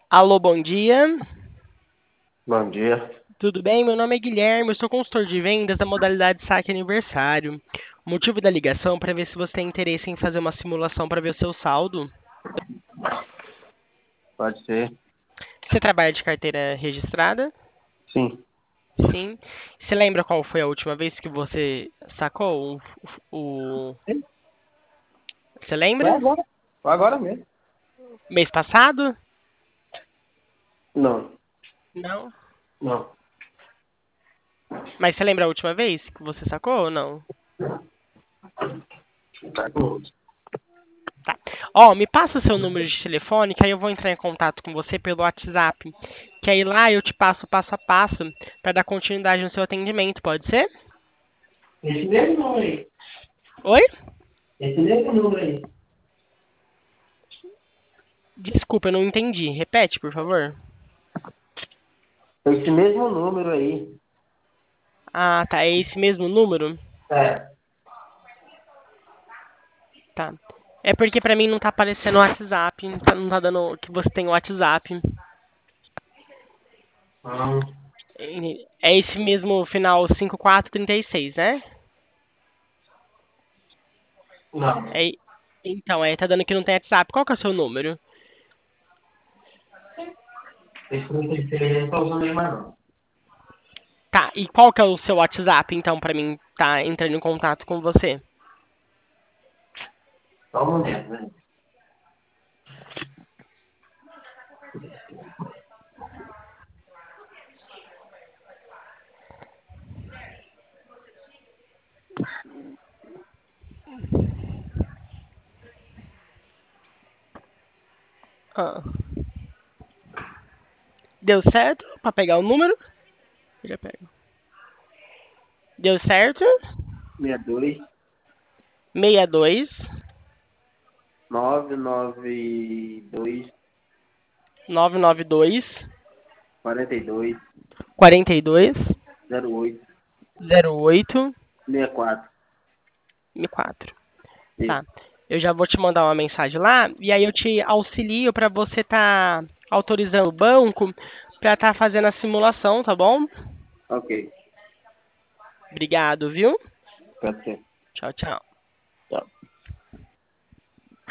Alô, bom dia. Bom dia. Tudo bem? Meu nome é Guilherme, eu sou consultor de vendas da modalidade Saque Aniversário. O motivo da ligação é para ver se você tem interesse em fazer uma simulação para ver o seu saldo. Pode ser? Você trabalha de carteira registrada? Sim. Sim. Você lembra qual foi a última vez que você sacou o... Você Foi lembra? agora. Foi agora mesmo. Mês passado? Não, Não. não. Mas você lembra a última vez que você sacou ou não? Tá com outro. Tá. Ó, me passa o seu número de telefone, que aí eu vou entrar em contato com você pelo WhatsApp. Que aí lá eu te passo o passo a passo para dar continuidade no seu atendimento, pode ser? Esse mesmo número aí. Oi? Esse mesmo número aí. Desculpa, eu não entendi. Repete, por favor. Esse mesmo número aí. Ah, tá. É esse mesmo número? É. Tá. É porque pra mim não tá aparecendo o WhatsApp. Não tá dando que você tem o WhatsApp. Não. É esse mesmo final 5436, né? Não. É, então, tá dando que não tem WhatsApp. Qual que é o seu número? Esse número de telefone não tá usando aí mais não. Tá, e qual que é o seu WhatsApp, então, pra mim tá entrando em contato com você? Só um momento, né? Ah, deu certo pra pegar o número? Eu já pego. Deu certo? 62 62 992 992 42 42 08 08 64. 4. Isso. Tá. Eu já vou te mandar uma mensagem lá e aí eu te auxilio pra você tá autorizando o banco pra tá fazendo a simulação, tá bom? Ok. Obrigado, viu? Pode ser. Tchau, tchau. Tchau.